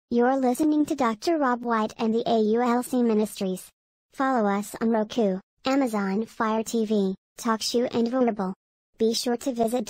You're listening to Dr. Rob White and the AULC Ministries. Follow us on Roku, Amazon Fire TV, TalkShoe and Vurbl. Be sure to visit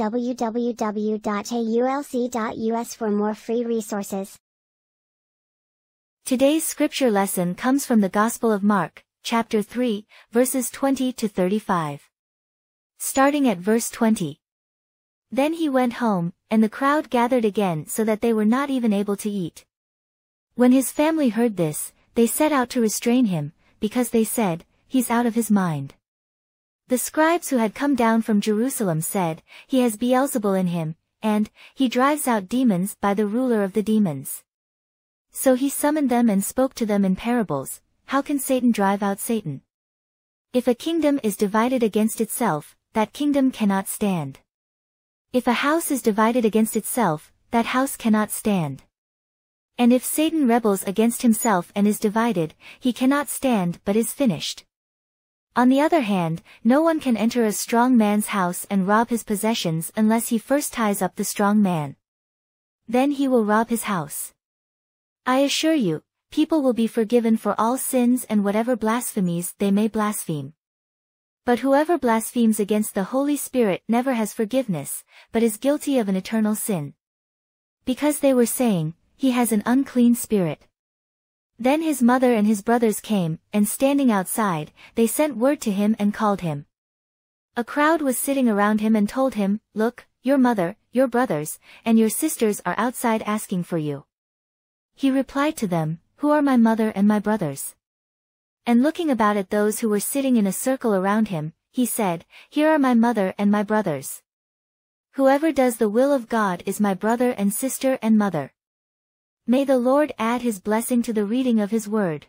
www.aulc.us for more free resources. Today's scripture lesson comes from the Gospel of Mark, chapter 3, verses 20 to 35. Starting at verse 20. Then he went home, and the crowd gathered again so that they were not even able to eat. When his family heard this, they set out to restrain him, because they said, "He's out of his mind." The scribes who had come down from Jerusalem said, "He has Beelzebul in him, and he drives out demons by the ruler of the demons." So he summoned them and spoke to them in parables. How can Satan drive out Satan? If a kingdom is divided against itself, that kingdom cannot stand. If a house is divided against itself, that house cannot stand. And if Satan rebels against himself and is divided, he cannot stand but is finished. On the other hand, no one can enter a strong man's house and rob his possessions unless he first ties up the strong man. Then he will rob his house. I assure you, people will be forgiven for all sins and whatever blasphemies they may blaspheme. But whoever blasphemes against the Holy Spirit never has forgiveness, but is guilty of an eternal sin. Because they were saying, "He has an unclean spirit." Then his mother and his brothers came, and standing outside, they sent word to him and called him. A crowd was sitting around him and told him, "Look, your mother, your brothers, and your sisters are outside asking for you." He replied to them, "Who are my mother and my brothers?" And looking about at those who were sitting in a circle around him, he said, "Here are my mother and my brothers. Whoever does the will of God is my brother and sister and mother." May the Lord add his blessing to the reading of his word.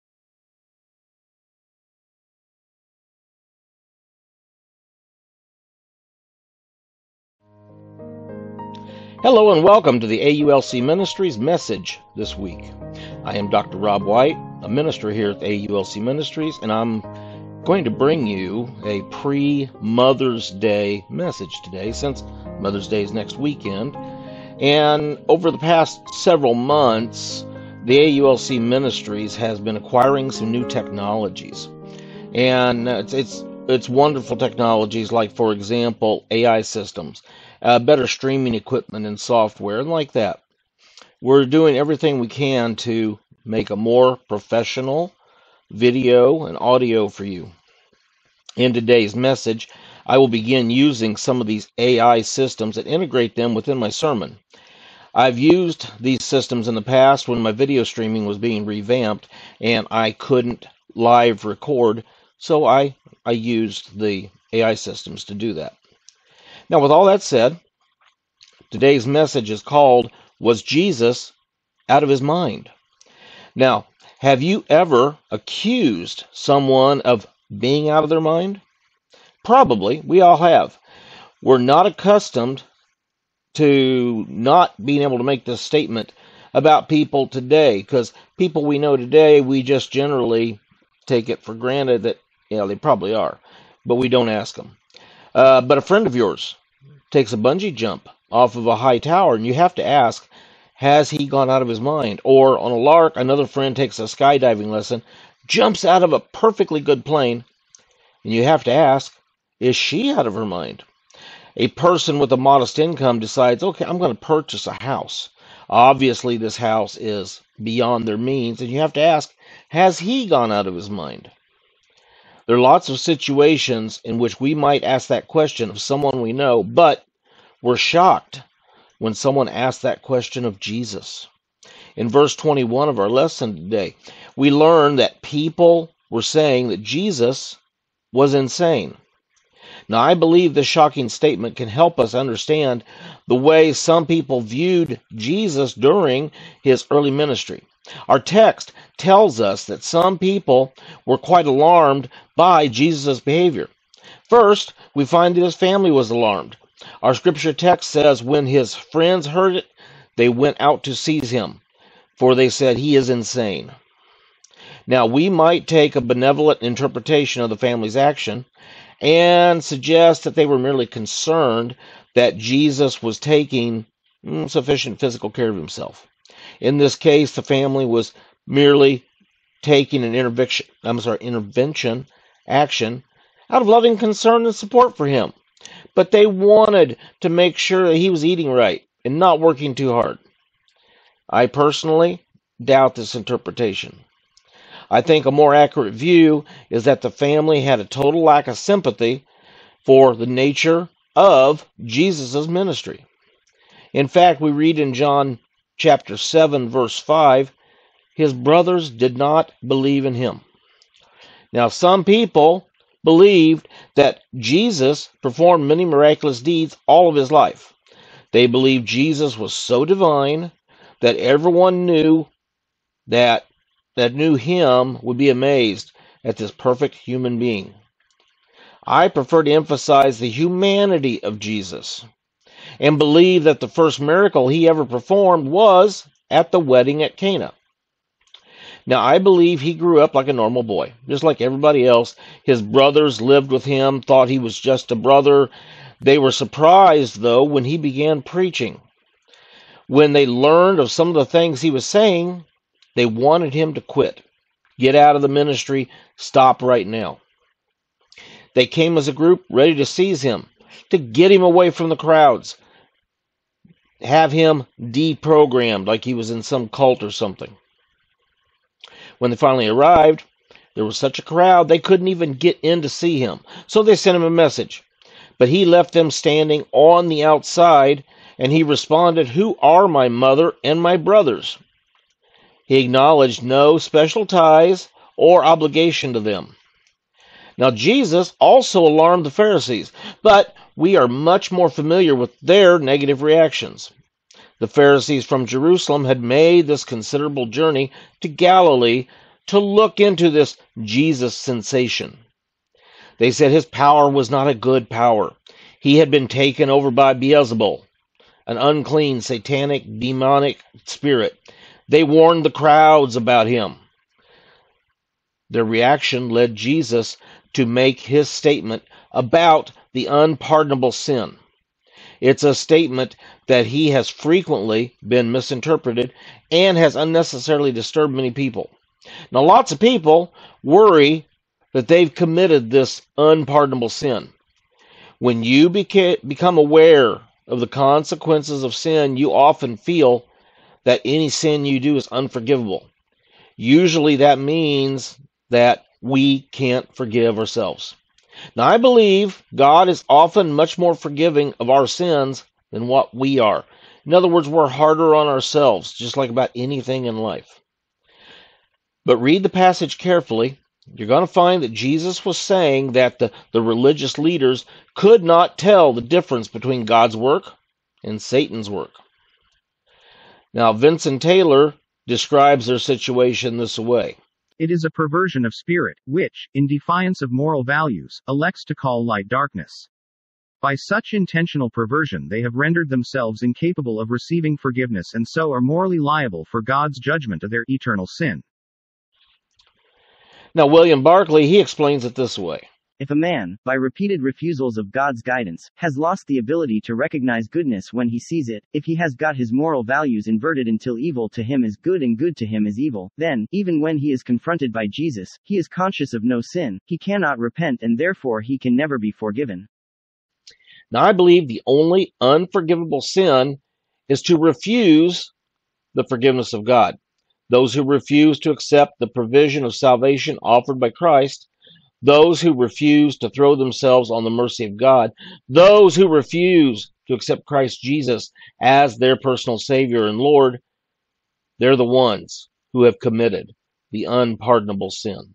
Hello and welcome to the AULC Ministries message this week. I am Dr. Rob White, a minister here at the AULC Ministries, and I'm going to bring you a pre-Mother's Day message today, since Mother's Day is next weekend. And over the past several months, the AULC Ministries has been acquiring some new technologies. And it's wonderful technologies like, for example, AI systems, better streaming equipment and software, and like that. We're doing everything we can to make a more professional video and audio for you. In today's message, I will begin using some of these AI systems and integrate them within my sermon. I've used these systems in the past when my video streaming was being revamped and I couldn't live record, so I used the AI systems to do that. Now, with all that said, today's message is called, "Was Jesus Out of His Mind?" Now, have you ever accused someone of being out of their mind? Probably. We all have. We're not accustomed to not being able to make this statement about people today, because people we know today, we just generally take it for granted that, they probably are, but we don't ask them. But a friend of yours takes a bungee jump off of a high tower, and you have to ask, has he gone out of his mind? Or on a lark, another friend takes a skydiving lesson, jumps out of a perfectly good plane, and you have to ask, is she out of her mind? A person with a modest income decides, okay, I'm going to purchase a house. Obviously, this house is beyond their means, and you have to ask, has he gone out of his mind? There are lots of situations in which we might ask that question of someone we know, but we're shocked when someone asks that question of Jesus. In verse 21 of our lesson today, we learn that people were saying that Jesus was insane. Now, I believe this shocking statement can help us understand the way some people viewed Jesus during his early ministry. Our text tells us that some people were quite alarmed by Jesus' behavior. First, we find that his family was alarmed. Our scripture text says, when his friends heard it, they went out to seize him, for they said, he is insane. Now, we might take a benevolent interpretation of the family's action and suggest that they were merely concerned that Jesus was taking sufficient physical care of himself. In this case, the family was merely taking an intervention action out of loving concern and support for him. But they wanted to make sure that he was eating right and not working too hard. I personally doubt this interpretation. I think a more accurate view is that the family had a total lack of sympathy for the nature of Jesus' ministry. In fact, we read in John chapter 7, verse 5, his brothers did not believe in him. Now, some people believed that Jesus performed many miraculous deeds all of his life. They believed Jesus was so divine that everyone that knew him would be amazed at this perfect human being. I prefer to emphasize the humanity of Jesus and believe that the first miracle he ever performed was at the wedding at Cana. Now, I believe he grew up like a normal boy, just like everybody else. His brothers lived with him, thought he was just a brother. They were surprised, though, when he began preaching. When they learned of some of the things he was saying, they wanted him to quit. Get out of the ministry. Stop right now. They came as a group ready to seize him, to get him away from the crowds, have him deprogrammed like he was in some cult or something. When they finally arrived, there was such a crowd they couldn't even get in to see him. So they sent him a message. But he left them standing on the outside, and he responded, "Who are my mother and my brothers?" He acknowledged no special ties or obligation to them. Now, Jesus also alarmed the Pharisees, but we are much more familiar with their negative reactions. The Pharisees from Jerusalem had made this considerable journey to Galilee to look into this Jesus sensation. They said his power was not a good power. He had been taken over by Beelzebul, an unclean, satanic, demonic spirit. They warned the crowds about him. Their reaction led Jesus to make his statement about the unpardonable sin. It's a statement that he has frequently been misinterpreted and has unnecessarily disturbed many people. Now, lots of people worry that they've committed this unpardonable sin. When you become aware of the consequences of sin, you often feel that any sin you do is unforgivable. Usually that means that we can't forgive ourselves. Now, I believe God is often much more forgiving of our sins than what we are. In other words, we're harder on ourselves, just like about anything in life. But read the passage carefully. You're going to find that Jesus was saying that the religious leaders could not tell the difference between God's work and Satan's work. Now, Vincent Taylor describes their situation this way. It is a perversion of spirit, which, in defiance of moral values, elects to call light darkness. By such intentional perversion they have rendered themselves incapable of receiving forgiveness and so are morally liable for God's judgment of their eternal sin. Now, William Barclay, he explains it this way. If a man, by repeated refusals of God's guidance, has lost the ability to recognize goodness when he sees it, if he has got his moral values inverted until evil to him is good and good to him is evil, then, even when he is confronted by Jesus, he is conscious of no sin, he cannot repent and therefore he can never be forgiven. Now, I believe the only unforgivable sin is to refuse the forgiveness of God. Those who refuse to accept the provision of salvation offered by Christ, those who refuse to throw themselves on the mercy of God, those who refuse to accept Christ Jesus as their personal Savior and Lord, they're the ones who have committed the unpardonable sin.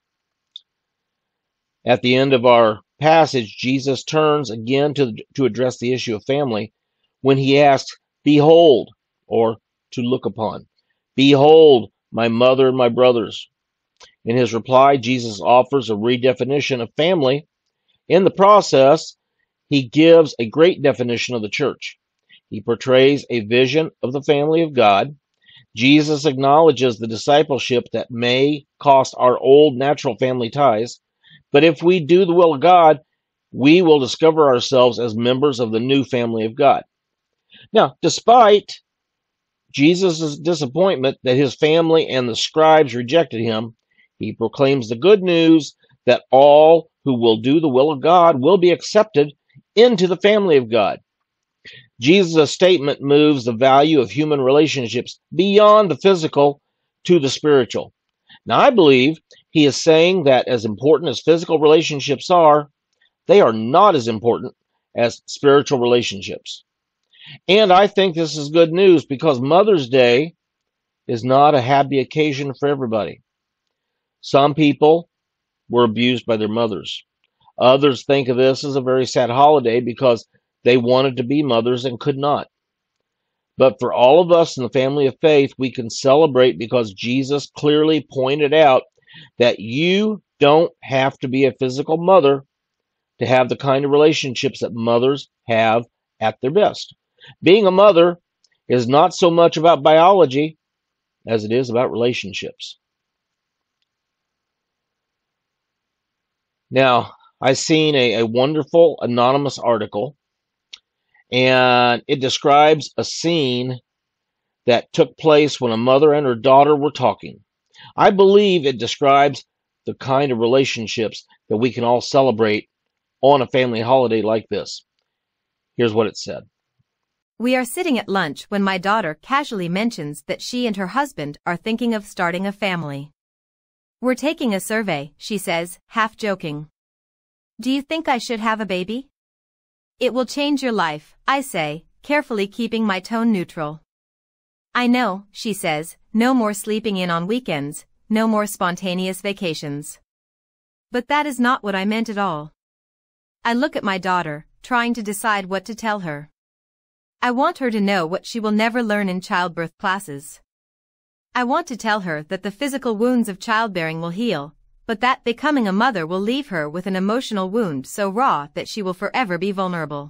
At the end of our passage, Jesus turns again to address the issue of family when he asks, "Behold," or to look upon. "Behold, my mother and my brothers." In his reply, Jesus offers a redefinition of family. In the process, he gives a great definition of the church. He portrays a vision of the family of God. Jesus acknowledges the discipleship that may cost our old natural family ties, but if we do the will of God, we will discover ourselves as members of the new family of God. Now, despite Jesus' disappointment that his family and the scribes rejected him, he proclaims the good news that all who will do the will of God will be accepted into the family of God. Jesus' statement moves the value of human relationships beyond the physical to the spiritual. Now, I believe he is saying that as important as physical relationships are, they are not as important as spiritual relationships. And I think this is good news because Mother's Day is not a happy occasion for everybody. Some people were abused by their mothers. Others think of this as a very sad holiday because they wanted to be mothers and could not. But for all of us in the family of faith, we can celebrate because Jesus clearly pointed out that you don't have to be a physical mother to have the kind of relationships that mothers have at their best. Being a mother is not so much about biology as it is about relationships. Now, I've seen a wonderful anonymous article, and it describes a scene that took place when a mother and her daughter were talking. I believe it describes the kind of relationships that we can all celebrate on a family holiday like this. Here's what it said. We are sitting at lunch when my daughter casually mentions that she and her husband are thinking of starting a family. We're taking a survey, she says, half joking. Do you think I should have a baby? It will change your life, I say, carefully keeping my tone neutral. I know, she says, no more sleeping in on weekends, no more spontaneous vacations. But that is not what I meant at all. I look at my daughter, trying to decide what to tell her. I want her to know what she will never learn in childbirth classes. I want to tell her that the physical wounds of childbearing will heal, but that becoming a mother will leave her with an emotional wound so raw that she will forever be vulnerable.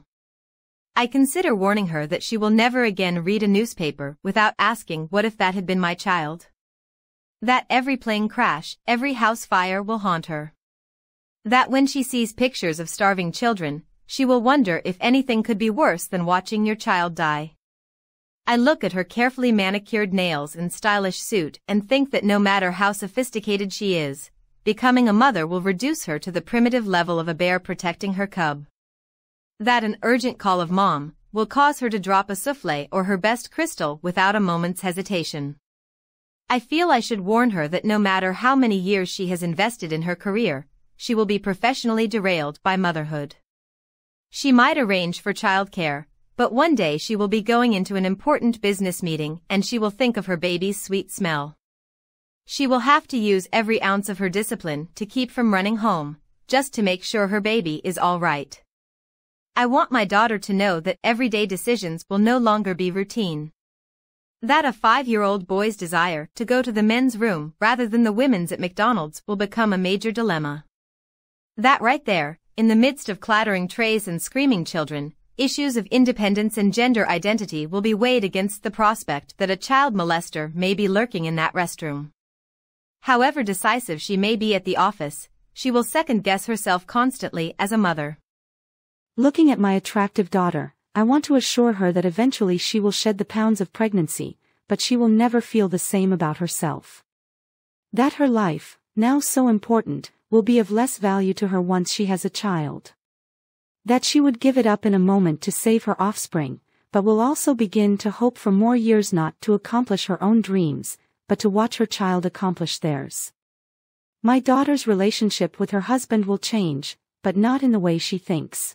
I consider warning her that she will never again read a newspaper without asking what if that had been my child. That every plane crash, every house fire will haunt her. That when she sees pictures of starving children, she will wonder if anything could be worse than watching your child die. I look at her carefully manicured nails and stylish suit and think that no matter how sophisticated she is, becoming a mother will reduce her to the primitive level of a bear protecting her cub. That an urgent call of mom will cause her to drop a souffle or her best crystal without a moment's hesitation. I feel I should warn her that no matter how many years she has invested in her career, she will be professionally derailed by motherhood. She might arrange for childcare, but one day she will be going into an important business meeting and she will think of her baby's sweet smell. She will have to use every ounce of her discipline to keep from running home, just to make sure her baby is all right. I want my daughter to know that everyday decisions will no longer be routine. That a 5-year-old boy's desire to go to the men's room rather than the women's at McDonald's will become a major dilemma. That right there, in the midst of clattering trays and screaming children, issues of independence and gender identity will be weighed against the prospect that a child molester may be lurking in that restroom. However decisive she may be at the office, she will second-guess herself constantly as a mother. Looking at my attractive daughter, I want to assure her that eventually she will shed the pounds of pregnancy, but she will never feel the same about herself. That her life, now so important, will be of less value to her once she has a child. That she would give it up in a moment to save her offspring, but will also begin to hope for more years not to accomplish her own dreams, but to watch her child accomplish theirs. My daughter's relationship with her husband will change, but not in the way she thinks.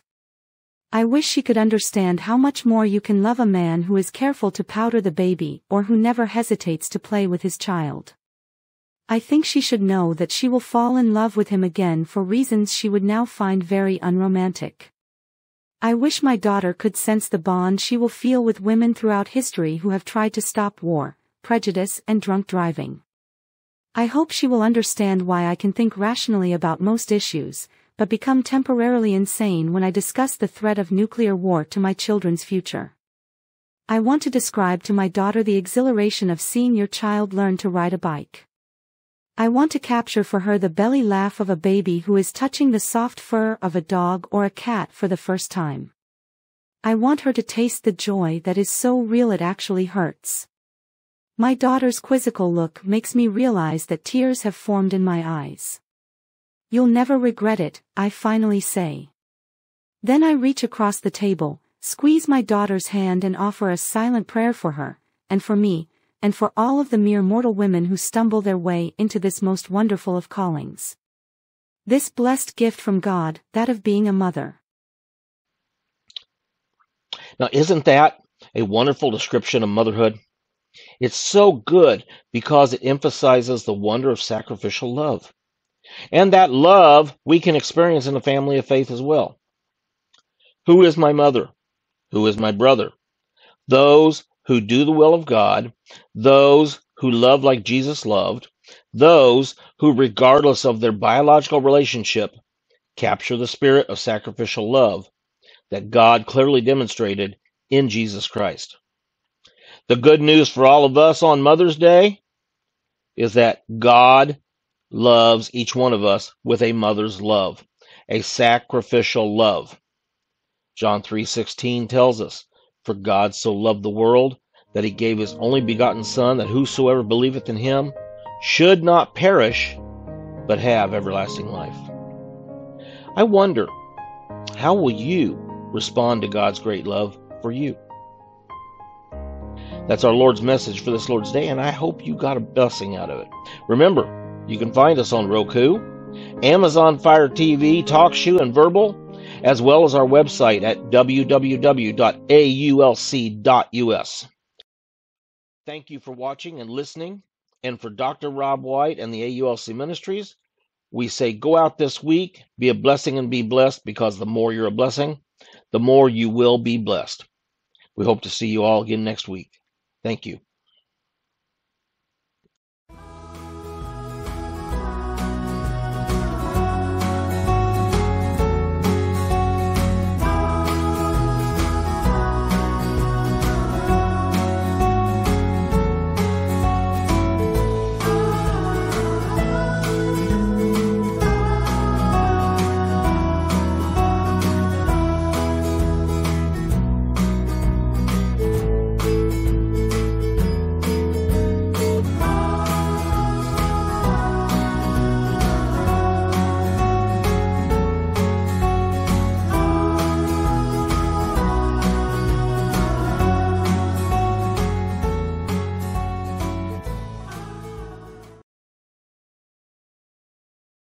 I wish she could understand how much more you can love a man who is careful to powder the baby or who never hesitates to play with his child. I think she should know that she will fall in love with him again for reasons she would now find very unromantic. I wish my daughter could sense the bond she will feel with women throughout history who have tried to stop war, prejudice and drunk driving. I hope she will understand why I can think rationally about most issues, but become temporarily insane when I discuss the threat of nuclear war to my children's future. I want to describe to my daughter the exhilaration of seeing your child learn to ride a bike. I want to capture for her the belly laugh of a baby who is touching the soft fur of a dog or a cat for the first time. I want her to taste the joy that is so real it actually hurts. My daughter's quizzical look makes me realize that tears have formed in my eyes. You'll never regret it, I finally say. Then I reach across the table, squeeze my daughter's hand and offer a silent prayer for her, and for me, and for all of the mere mortal women who stumble their way into this most wonderful of callings. This blessed gift from God, that of being a mother. Now, isn't that a wonderful description of motherhood? It's so good because it emphasizes the wonder of sacrificial love. And that love we can experience in a family of faith as well. Who is my mother? Who is my brother? Those who do the will of God, those who love like Jesus loved, those who, regardless of their biological relationship, capture the spirit of sacrificial love that God clearly demonstrated in Jesus Christ. The good news for all of us on Mother's Day is that God loves each one of us with a mother's love, a sacrificial love. John 3:16 tells us, "For God so loved the world that he gave his only begotten Son, that whosoever believeth in him should not perish, but have everlasting life." I wonder, how will you respond to God's great love for you? That's our Lord's message for this Lord's Day, and I hope you got a blessing out of it. Remember, you can find us on Roku, Amazon Fire TV, TalkShoe, and Verbal, as well as our website at www.aulc.us. Thank you for watching and listening, and for Dr. Rob White and the AULC Ministries, we say go out this week, be a blessing and be blessed, because the more you're a blessing, the more you will be blessed. We hope to see you all again next week. Thank you.